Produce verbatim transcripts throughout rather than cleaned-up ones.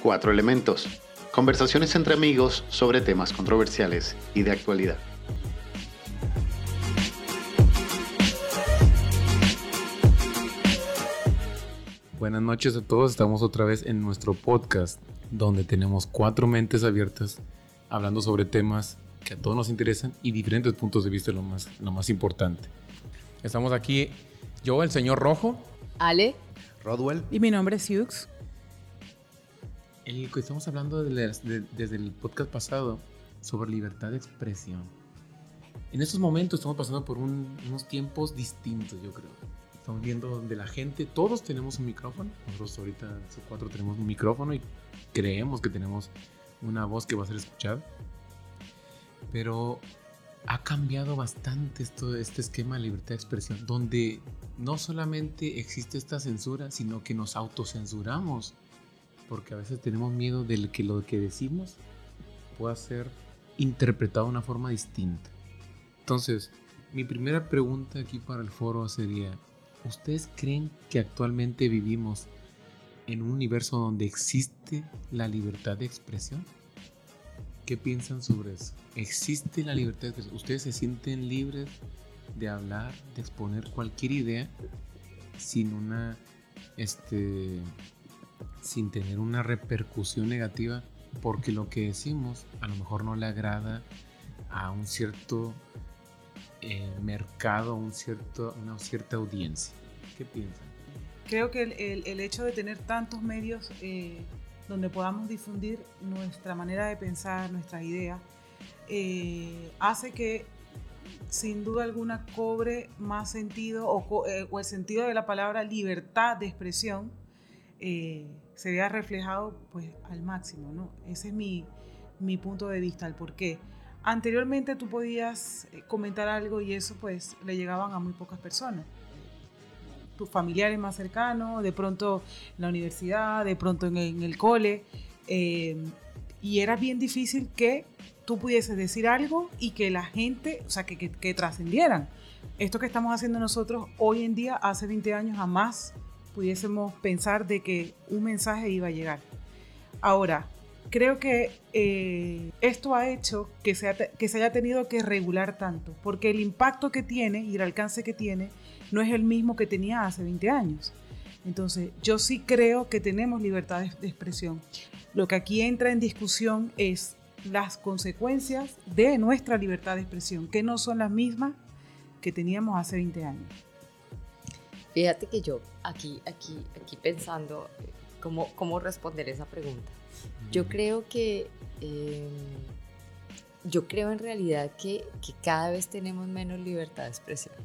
Cuatro Elementos. Conversaciones entre amigos sobre temas controversiales y de actualidad. Buenas noches a todos, estamos otra vez en nuestro podcast donde tenemos cuatro mentes abiertas hablando sobre temas que a todos nos interesan y diferentes puntos de vista, lo más, lo más importante. Estamos aquí, yo, el señor Rojo, Ale, Rodwell y mi nombre es Hughes. El que estamos hablando de las, de, desde el podcast pasado sobre libertad de expresión. En estos momentos estamos pasando por un, unos tiempos distintos, yo creo. Estamos viendo donde la gente, todos tenemos un micrófono. Nosotros ahorita, los cuatro, tenemos un micrófono y creemos que tenemos una voz que va a ser escuchada. Pero ha cambiado bastante esto, este esquema de libertad de expresión, donde no solamente existe esta censura, sino que nos autocensuramos. Porque a veces tenemos miedo de que lo que decimos pueda ser interpretado de una forma distinta. Entonces, mi primera pregunta aquí para el foro sería: ¿ustedes creen que actualmente vivimos en un universo donde existe la libertad de expresión? ¿Qué piensan sobre eso? ¿Existe la libertad de expresión? ¿Ustedes se sienten libres de hablar, de exponer cualquier idea sin una, este, sin tener una repercusión negativa? Porque lo que decimos a lo mejor no le agrada a un cierto eh, mercado, un cierto, una cierta audiencia. ¿Qué piensan? Creo que el, el, el hecho de tener tantos medios eh, donde podamos difundir nuestra manera de pensar, nuestras ideas, eh, hace que sin duda alguna cobre más sentido o, eh, o el sentido de la palabra libertad de expresión eh, se vea reflejado pues al máximo, ¿no? Ese es mi, mi punto de vista, el por qué. Anteriormente tú podías comentar algo y eso pues le llegaban a muy pocas personas. Tus familiares más cercanos, de pronto en la universidad, de pronto en el, en el cole, eh, y era bien difícil que tú pudieses decir algo y que la gente, o sea, que, que, que trascendieran. Esto que estamos haciendo nosotros hoy en día, hace veinte años jamás pudiésemos pensar de que un mensaje iba a llegar. Ahora, creo que eh, esto ha hecho que se, ha, que se haya tenido que regular tanto, porque el impacto que tiene y el alcance que tiene no es el mismo que tenía hace veinte años. Entonces, yo sí creo que tenemos libertad de, de expresión. Lo que aquí entra en discusión es las consecuencias de nuestra libertad de expresión, que no son las mismas que teníamos hace veinte años. fíjate que yo aquí, aquí, aquí pensando cómo, cómo responder esa pregunta. Yo creo que, eh, yo creo en realidad que, que cada vez tenemos menos libertad de expresión.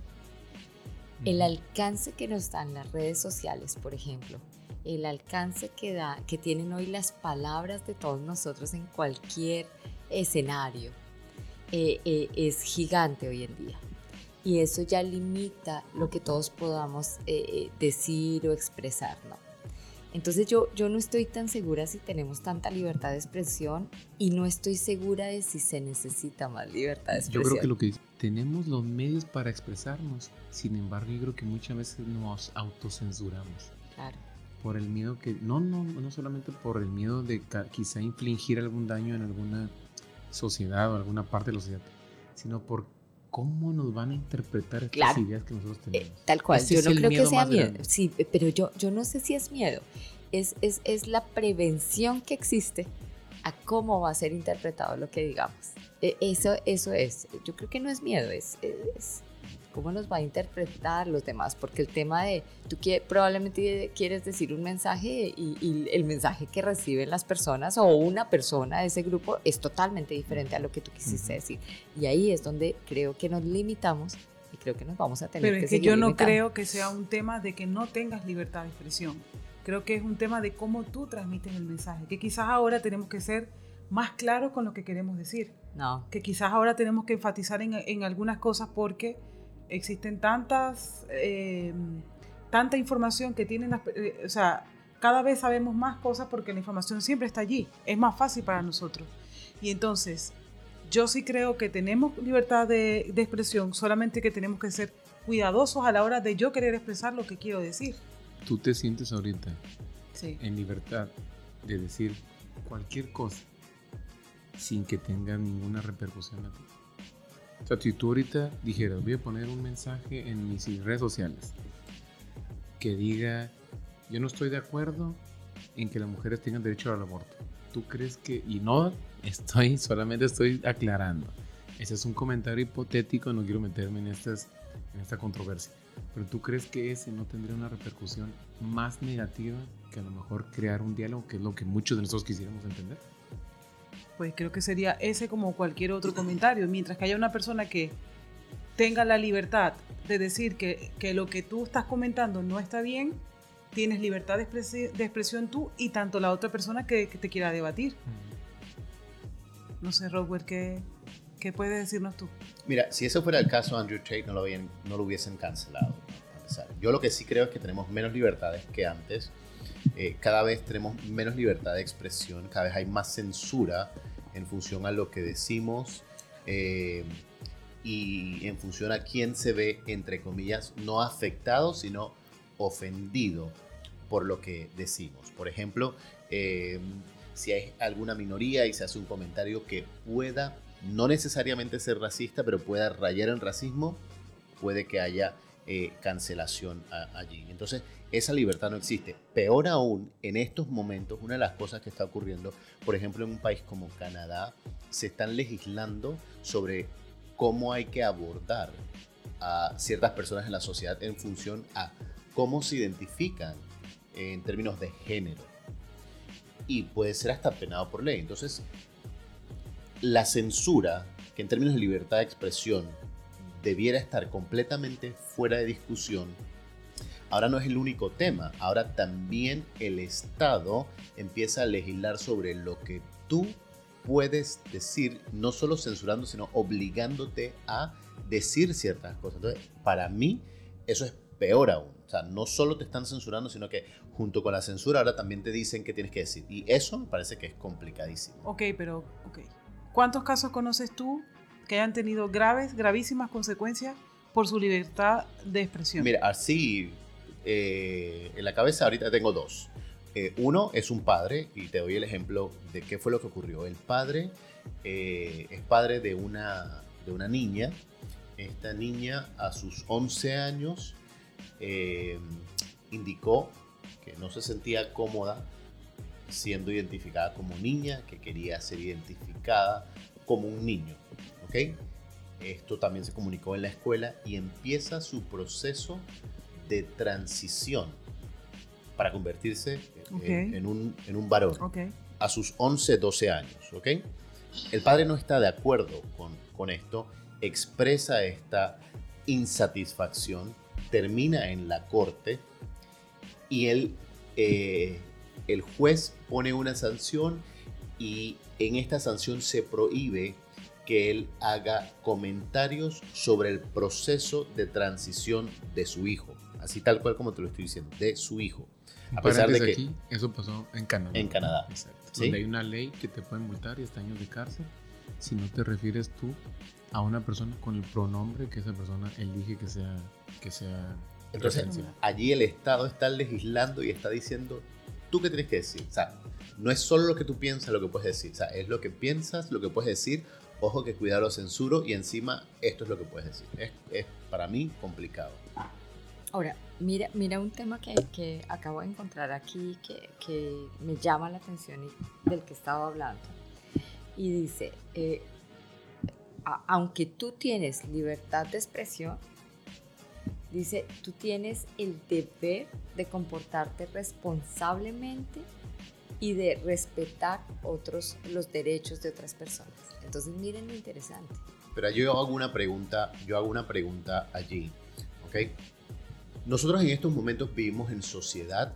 El alcance que nos dan las redes sociales, por ejemplo, el alcance que, da, que tienen hoy las palabras de todos nosotros en cualquier escenario, eh, eh, es gigante hoy en día. Y eso ya limita lo que todos podamos eh, decir o expresar, ¿no? Entonces yo, yo no estoy tan segura si tenemos tanta libertad de expresión y no estoy segura de si se necesita más libertad de expresión. Yo creo que lo que tenemos los medios para expresarnos, sin embargo yo creo que muchas veces nos autocensuramos. Claro. Por el miedo que, no, no, no solamente por el miedo de quizá infligir algún daño en alguna sociedad o alguna parte de la sociedad, sino por cómo nos van a interpretar estas claro. ideas que nosotros tenemos. Eh, tal cual, Ese yo es no el creo miedo que sea más miedo, grande. sí, pero yo, yo no sé si es miedo, es, es, es la prevención que existe a cómo va a ser interpretado lo que digamos. Eh, eso, eso es, yo creo que no es miedo, es, es cómo nos va a interpretar los demás, porque el tema de, tú quieres, probablemente quieres decir un mensaje y, y el mensaje que reciben las personas o una persona de ese grupo es totalmente diferente a lo que tú quisiste Uh-huh. decir. Y ahí es donde creo que nos limitamos y creo que nos vamos a tener Pero que es que seguir yo no limitando. creo que sea un tema de que no tengas libertad de expresión. Creo que es un tema de cómo tú transmites el mensaje, que quizás ahora tenemos que ser más claros con lo que queremos decir. No. Que quizás ahora tenemos que enfatizar en, en algunas cosas porque existen tantas, eh, tanta información que tienen, las, eh, o sea, cada vez sabemos más cosas porque la información siempre está allí, es más fácil para nosotros. Y entonces, yo sí creo que tenemos libertad de, de expresión, solamente que tenemos que ser cuidadosos a la hora de yo querer expresar lo que quiero decir. Tú te sientes ahorita Sí. en libertad de decir cualquier cosa sin que tenga ninguna repercusión a ti. O sea, si tú ahorita dijeras, voy a poner un mensaje en mis redes sociales que diga, yo no estoy de acuerdo en que las mujeres tengan derecho al aborto. ¿Tú crees que...? Y no estoy, solamente estoy aclarando. Ese es un comentario hipotético, no quiero meterme en, estas, en esta controversia. Pero ¿tú crees que ese no tendría una repercusión más negativa que a lo mejor crear un diálogo, que es lo que muchos de nosotros quisiéramos entender? Pues creo que sería ese como cualquier otro comentario. Mientras que haya una persona que tenga la libertad de decir que, que lo que tú estás comentando no está bien, tienes libertad de, expresi- de expresión tú y tanto la otra persona que, que te quiera debatir. Mm. No sé, Rockwell, ¿qué, ¿qué puedes decirnos tú? Mira, si eso fuera el caso, Andrew Tate no lo, habían, no lo hubiesen cancelado. Yo lo que sí creo es que tenemos menos libertades que antes. Eh, cada vez tenemos menos libertad de expresión, cada vez hay más censura en función a lo que decimos eh, y en función a quién se ve, entre comillas, no afectado, sino ofendido por lo que decimos. Por ejemplo, eh, si hay alguna minoría y se hace un comentario que pueda no necesariamente ser racista, pero pueda rayar en racismo, puede que haya eh, cancelación a, allí. Entonces, esa libertad no existe. Peor aún, en estos momentos, una de las cosas que está ocurriendo, por ejemplo, en un país como Canadá, se están legislando sobre cómo hay que abordar a ciertas personas en la sociedad en función a cómo se identifican en términos de género. Y puede ser hasta penado por ley. Entonces, la censura, que en términos de libertad de expresión debiera estar completamente fuera de discusión, ahora no es el único tema. Ahora también el Estado empieza a legislar sobre lo que tú puedes decir, no solo censurando, sino obligándote a decir ciertas cosas. Entonces, para mí, eso es peor aún. O sea, no solo te están censurando, sino que junto con la censura ahora también te dicen qué tienes que decir. Y eso me parece que es complicadísimo. Ok, pero, ok. ¿Cuántos casos conoces tú que hayan tenido graves, gravísimas consecuencias por su libertad de expresión? Mira, así, eh, en la cabeza ahorita tengo dos. Eh, uno es un padre, y te doy el ejemplo de qué fue lo que ocurrió. El padre eh, es padre de una, de una niña. Esta niña a sus once años eh, indicó que no se sentía cómoda siendo identificada como niña, que quería ser identificada como un niño. ¿Okay? Esto también se comunicó en la escuela y empieza su proceso de transición para convertirse okay. en, en, un, en un varón okay. a sus once, doce años. ¿Okay? El padre no está de acuerdo con, con esto, expresa esta insatisfacción, termina en la corte y él, eh, el juez pone una sanción y en esta sanción se prohíbe que él haga comentarios sobre el proceso de transición de su hijo. Así tal cual como te lo estoy diciendo, de su hijo. A pesar de que aquí, eso pasó en Canadá. En Canadá. Exacto. ¿Sí? Donde hay una ley que te puede multar y hasta años de cárcel si no te refieres tú a una persona con el pronombre que esa persona elige que sea, que sea Entonces, allí el Estado está legislando y está diciendo, ¿tú qué tienes que decir? O sea, no es solo lo que tú piensas lo que puedes decir. O sea, es lo que piensas, lo que puedes decir. Ojo que cuidado lo censuro y encima esto es lo que puedes decir. Es, es para mí complicado. Ahora, mira, mira un tema que, que acabo de encontrar aquí que, que me llama la atención y del que estaba hablando. Y dice, eh, a, aunque tú tienes libertad de expresión, dice, tú tienes el deber de comportarte responsablemente y de respetar otros, los derechos de otras personas. Entonces, miren lo interesante. Pero yo hago una pregunta, yo hago una pregunta allí, ¿ok? Nosotros en estos momentos vivimos en sociedad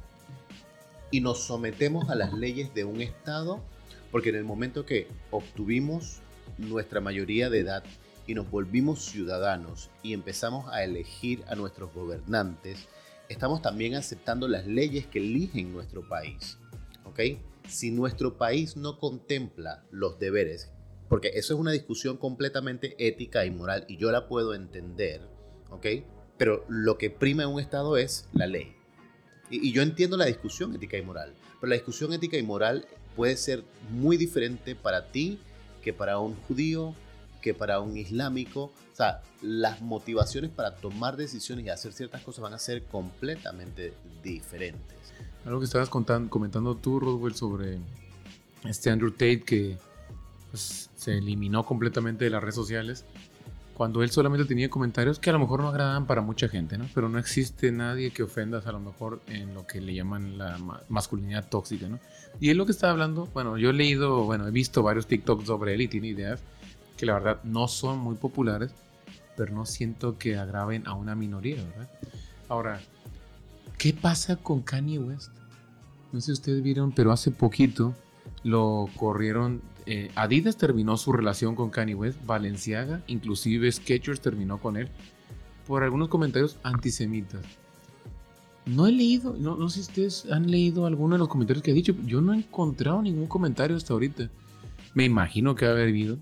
y nos sometemos a las leyes de un Estado porque en el momento que obtuvimos nuestra mayoría de edad y nos volvimos ciudadanos y empezamos a elegir a nuestros gobernantes, estamos también aceptando las leyes que eligen nuestro país. ¿Okay? Si nuestro país no contempla los deberes, porque eso es una discusión completamente ética y moral y yo la puedo entender, ¿okay? Pero lo que prima en un Estado es la ley. Y, y yo entiendo la discusión ética y moral, pero la discusión ética y moral puede ser muy diferente para ti que para un judío, que para un islámico. O sea, las motivaciones para tomar decisiones y hacer ciertas cosas van a ser completamente diferentes. Algo que estabas contando, comentando tú, Rodwell, sobre este Andrew Tate que pues, se eliminó completamente de las redes sociales cuando él solamente tenía comentarios que a lo mejor no agradaban para mucha gente, ¿no? Pero no existe nadie que ofendas a lo mejor en lo que le llaman la ma- masculinidad tóxica, ¿no? Y él lo que estaba hablando, bueno, yo he leído, bueno, he visto varios TikToks sobre él y tiene ideas que la verdad no son muy populares, pero no siento que agraven a una minoría, ¿verdad? Ahora, ¿qué pasa con Kanye West? No sé si ustedes vieron, pero hace poquito lo corrieron. Eh, Adidas terminó su relación con Kanye West, Balenciaga, inclusive Skechers terminó con él por algunos comentarios antisemitas. No he leído, no, no sé si ustedes han leído alguno de los comentarios que ha dicho. Yo no he encontrado ningún comentario hasta ahorita. Me imagino que va a haber habido.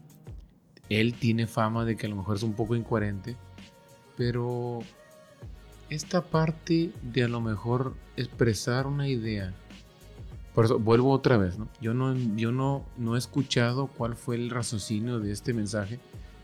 Él tiene fama de que a lo mejor es un poco incoherente, pero esta parte de a lo mejor expresar una idea. Por eso vuelvo otra vez, ¿no? Yo no, yo no, no he escuchado cuál fue el raciocinio de este mensaje,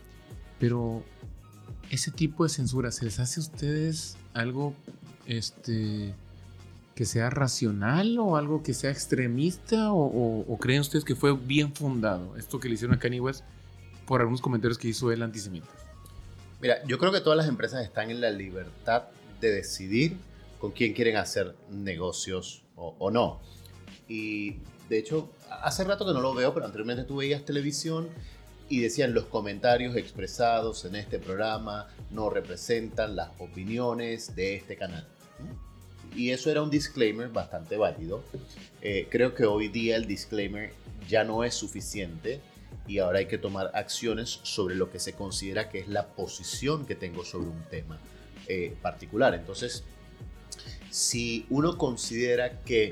pero ese tipo de censura, ¿se les hace a ustedes algo este, que sea racional o algo que sea extremista o, o, o creen ustedes que fue bien fundado esto que le hicieron a Kanye West por algunos comentarios que hizo él antisemitas? Mira, yo creo que todas las empresas están en la libertad de decidir con quién quieren hacer negocios o, o no. Y de hecho, hace rato que no lo veo, pero anteriormente tú veías televisión y decían los comentarios expresados en este programa no representan las opiniones de este canal. Y eso era un disclaimer bastante válido. Eh, creo que hoy día el disclaimer ya no es suficiente y ahora hay que tomar acciones sobre lo que se considera que es la posición que tengo sobre un tema eh, particular. Entonces, si uno considera que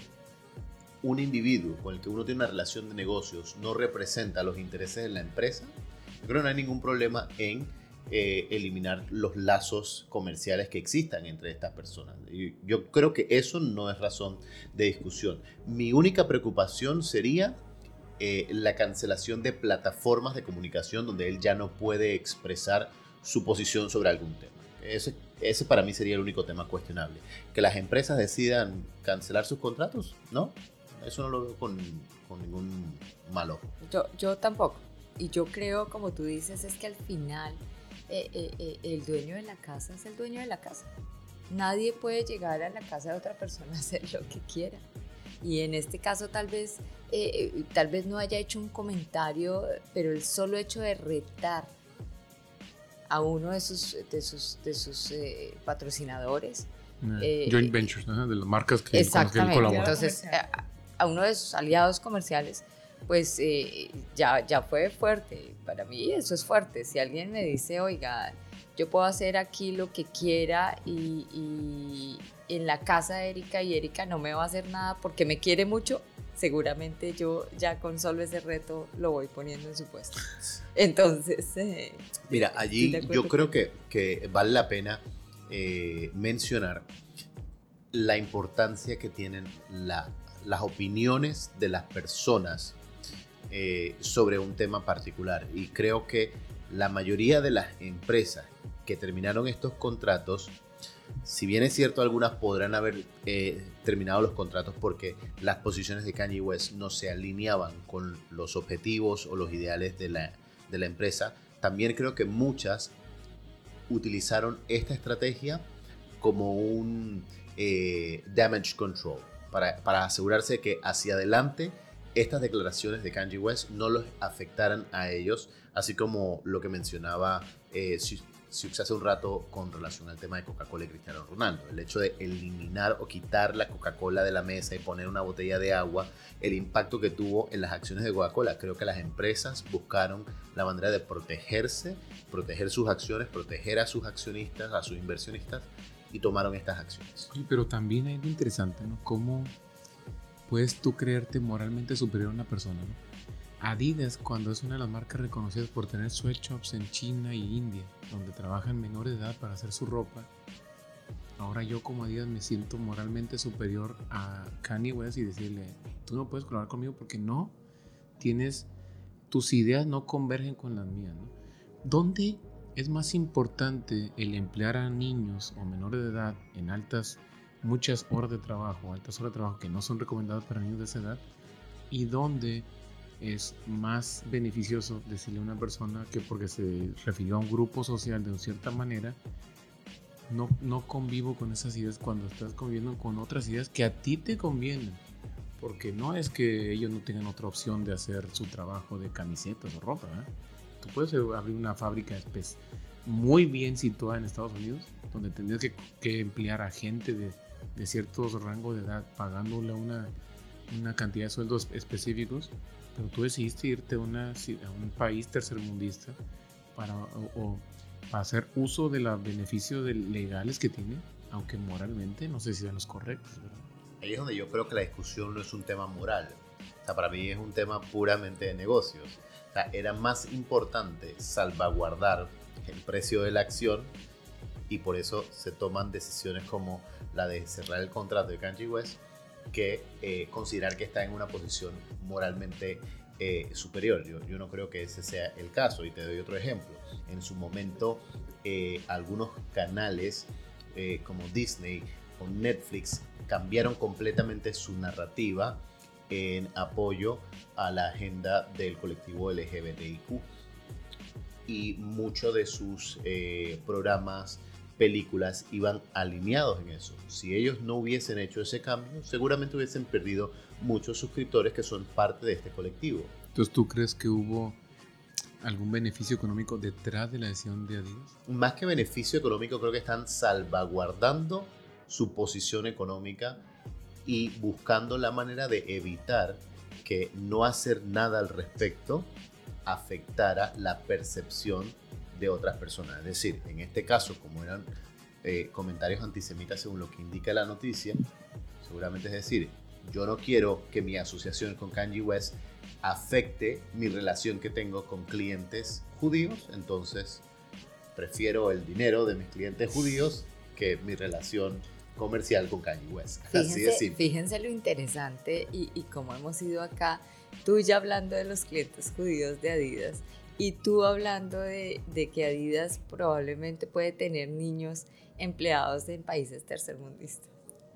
un individuo con el que uno tiene una relación de negocios no representa los intereses de la empresa, yo creo que no hay ningún problema en eh, eliminar los lazos comerciales que existan entre estas personas. Y yo creo que eso no es razón de discusión. Mi única preocupación sería eh, la cancelación de plataformas de comunicación donde él ya no puede expresar su posición sobre algún tema. Ese, ese para mí sería el único tema cuestionable. Que las empresas decidan cancelar sus contratos, ¿no? Eso no lo veo con, con ningún mal ojo. Yo, yo tampoco. Y yo creo, como tú dices, es que al final eh, eh, eh, el dueño de la casa es el dueño de la casa. Nadie puede llegar a la casa de otra persona a hacer lo que quiera. Y en este caso tal vez, eh, tal vez no haya hecho un comentario, pero el solo hecho de retar a uno de sus, de sus, de sus eh, patrocinadores. Eh, Joint Ventures, ¿no? De las marcas que, con las que él colabora. Entonces, a, a uno de sus aliados comerciales, pues eh, ya, ya fue fuerte. Para mí eso es fuerte. Si alguien me dice, oiga, yo puedo hacer aquí lo que quiera y, y en la casa de Erika y Erika no me va a hacer nada porque me quiere mucho, seguramente yo ya con solo ese reto lo voy poniendo en su puesto. Entonces, eh, mira, allí yo creo que, que vale la pena eh, mencionar la importancia que tienen la, las opiniones de las personas eh, sobre un tema particular. Y creo que la mayoría de las empresas que terminaron estos contratos, si bien es cierto, algunas podrán haber eh, terminado los contratos porque las posiciones de Kanye West no se alineaban con los objetivos o los ideales de la, de la empresa, también creo que muchas utilizaron esta estrategia como un eh, damage control, para, para asegurarse de que hacia adelante estas declaraciones de Kanye West no los afectaran a ellos, así como lo que mencionaba eh, Siux hace un rato con relación al tema de Coca-Cola y Cristiano Ronaldo. El hecho de eliminar o quitar la Coca-Cola de la mesa y poner una botella de agua, el impacto que tuvo en las acciones de Coca-Cola. Creo que las empresas buscaron la manera de protegerse, proteger sus acciones, proteger a sus accionistas, a sus inversionistas, y tomaron estas acciones. Pero también hay algo interesante, ¿no? ¿Cómo puedes tú creerte moralmente superior a una persona, ¿no? Adidas, cuando es una de las marcas reconocidas por tener sweatshops en China y India, donde trabajan menores de edad para hacer su ropa, ahora yo como Adidas me siento moralmente superior a Kanye West y decirle, tú no puedes colaborar conmigo porque no tienes, tus ideas no convergen con las mías, ¿no? ¿Dónde es más importante el emplear a niños o menores de edad en altas, muchas horas de trabajo, altas horas de trabajo que no son recomendadas para niños de esa edad? ¿Y dónde es más beneficioso decirle a una persona que porque se refirió a un grupo social de cierta manera, no, no convivo con esas ideas cuando estás conviviendo con otras ideas que a ti te convienen? Porque no es que ellos no tengan otra opción de hacer su trabajo de camisetas o ropa, ¿eh? Tú puedes abrir una fábrica muy bien situada en Estados Unidos, donde tendrías que, que emplear a gente de, de ciertos rangos de edad, pagándole una, una cantidad de sueldos específicos, pero tú decidiste irte a, una, a un país tercermundista para, o, o, para hacer uso de los beneficios de, legales que tiene, aunque moralmente no sé si sean los correctos, ¿verdad? Ahí es donde yo creo que la discusión no es un tema moral. O sea, para mí es un tema puramente de negocios. O sea, era más importante salvaguardar el precio de la acción y por eso se toman decisiones como la de cerrar el contrato de Kanye West que eh, considerar que está en una posición moralmente eh, superior. Yo, yo no creo que ese sea el caso y te doy otro ejemplo. En su momento, eh, algunos canales eh, como Disney o Netflix cambiaron completamente su narrativa en apoyo a la agenda del colectivo L G B T I Q y muchos de sus eh, programas, películas iban alineados en eso. Si ellos no hubiesen hecho ese cambio, seguramente hubiesen perdido muchos suscriptores que son parte de este colectivo. Entonces, ¿tú crees que hubo algún beneficio económico detrás de la decisión de Adidas? Más que beneficio económico, creo que están salvaguardando su posición económica y buscando la manera de evitar que no hacer nada al respecto afectara la percepción de otras personas. Es decir, en este caso, como eran eh, comentarios antisemitas según lo que indica la noticia, seguramente es decir, yo no quiero que mi asociación con Kanye West afecte mi relación que tengo con clientes judíos, entonces prefiero el dinero de mis clientes judíos que mi relación comercial con Kanye West. Fíjense, Así de simple. Fíjense lo interesante y, y cómo hemos ido acá, tú ya hablando de los clientes judíos de Adidas y tú hablando de, de que Adidas probablemente puede tener niños empleados en países tercermundistas.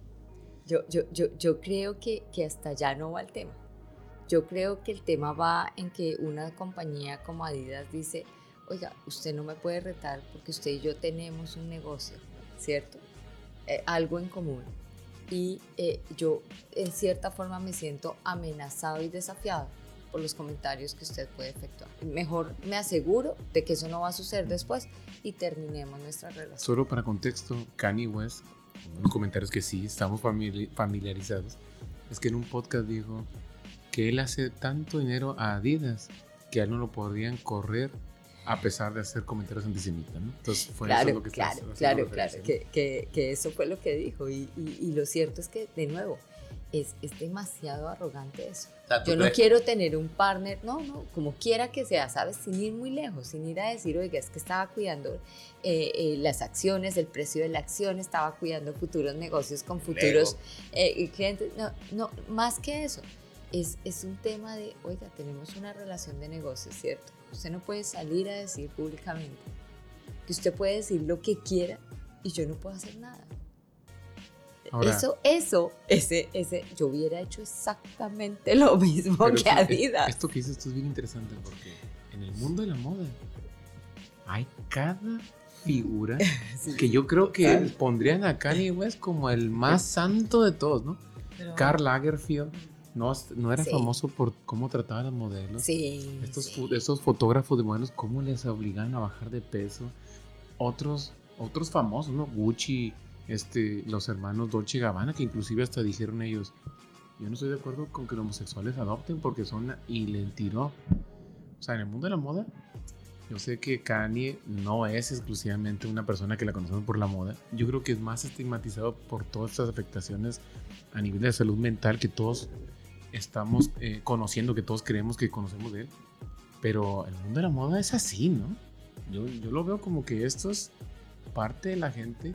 Yo, yo, yo, yo creo que, que hasta allá no va el tema. Yo creo que el tema va en que una compañía como Adidas dice, oiga, usted no me puede retar porque usted y yo tenemos un negocio, ¿cierto? Eh, algo en común. Y eh, yo en cierta forma me siento amenazado y desafiado por los comentarios que usted puede efectuar. Mejor me aseguro de que eso no va a suceder después y terminemos nuestra relación. Solo para contexto, Kanye West, unos comentarios que sí estamos familiarizados, es que en un podcast dijo que él hace tanto dinero a Adidas que a él no lo podrían correr a pesar de hacer comentarios antisemitas, ¿no? Entonces fue claro, eso lo que claro, estás claro, haciendo claro, referencia, ¿no? que, que, que eso fue lo que dijo y, y, y lo cierto es que, de nuevo, es, es demasiado arrogante eso. O sea, Yo no crees? quiero tener un partner, no, no, como quiera que sea, ¿sabes? Sin ir muy lejos, sin ir a decir, oiga, es que estaba cuidando eh, eh, las acciones, el precio de la acción, estaba cuidando futuros negocios con futuros eh, clientes. No, no, más que eso, es, es un tema de, oiga, tenemos una relación de negocios, ¿cierto? Usted no puede salir a decir públicamente que usted puede decir lo que quiera y yo no puedo hacer nada. Ahora, eso, eso, ese, ese, yo hubiera hecho exactamente lo mismo que esto, Adidas. Esto que dices esto es bien interesante porque en el mundo de la moda hay cada figura sí. que yo creo que sí. pondrían a Kanye West como el más santo de todos, ¿no? Pero, Karl Lagerfeld no, no era sí. famoso por cómo trataba a las modelos. Sí, estos, sí. estos fotógrafos de modelos, cómo les obligaban a bajar de peso. Otros, otros famosos, ¿no? Gucci, este, los hermanos Dolce y Gabbana, que inclusive hasta dijeron ellos, yo no estoy de acuerdo con que los homosexuales adopten porque son, y le tiró. O sea, en el mundo de la moda, yo sé que Kanye no es exclusivamente una persona que la conocemos por la moda. Yo creo que es más estigmatizado por todas estas afectaciones a nivel de salud mental que todos estamos eh, conociendo, que todos creemos que conocemos de él. Pero el mundo de la moda es así, ¿no? Yo, yo lo veo como que esto es parte de la gente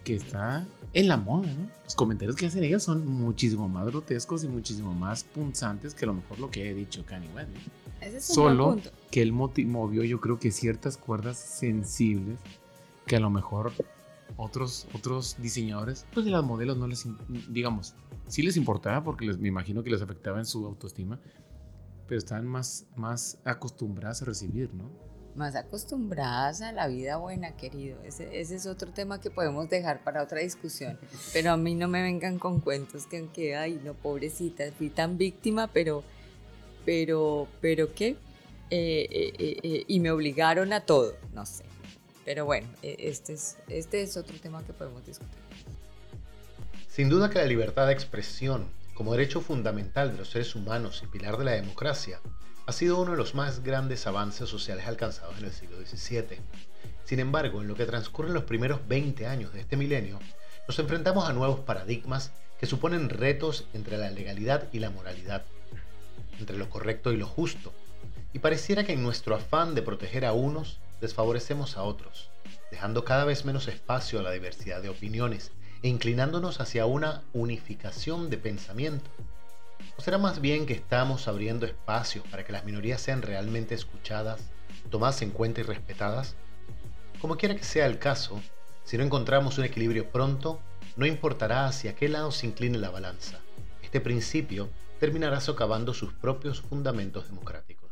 que está en la moda, ¿no? Los comentarios que hacen ellas son muchísimo más grotescos y muchísimo más punzantes que a lo mejor lo que he dicho Kanye West, ¿no? Ese es un Solo buen punto. que él moti- movió, yo creo que ciertas cuerdas sensibles que a lo mejor otros, otros diseñadores, pues de las modelos no les, im- digamos, sí les importaba porque les, me imagino que les afectaba en su autoestima, pero estaban más, más acostumbradas a recibir, ¿no? Más acostumbradas a la vida buena, querido. Ese, ese es otro tema que podemos dejar para otra discusión. Pero a mí no me vengan con cuentos que, que ay, no, pobrecita, fui tan víctima, pero, pero, pero ¿qué? Eh, eh, eh, eh, y me obligaron a todo, no sé. Pero bueno, eh, este es, este es otro tema que podemos discutir. Sin duda que la libertad de expresión, como derecho fundamental de los seres humanos y pilar de la democracia, ha sido uno de los más grandes avances sociales alcanzados en el siglo diecisiete. Sin embargo, en lo que transcurren los primeros veinte años de este milenio, nos enfrentamos a nuevos paradigmas que suponen retos entre la legalidad y la moralidad, entre lo correcto y lo justo, y pareciera que en nuestro afán de proteger a unos, desfavorecemos a otros, dejando cada vez menos espacio a la diversidad de opiniones e inclinándonos hacia una unificación de pensamiento. ¿O será más bien que estamos abriendo espacios para que las minorías sean realmente escuchadas, tomadas en cuenta y respetadas? Como quiera que sea el caso, si no encontramos un equilibrio pronto, no importará hacia qué lado se incline la balanza. Este principio terminará socavando sus propios fundamentos democráticos.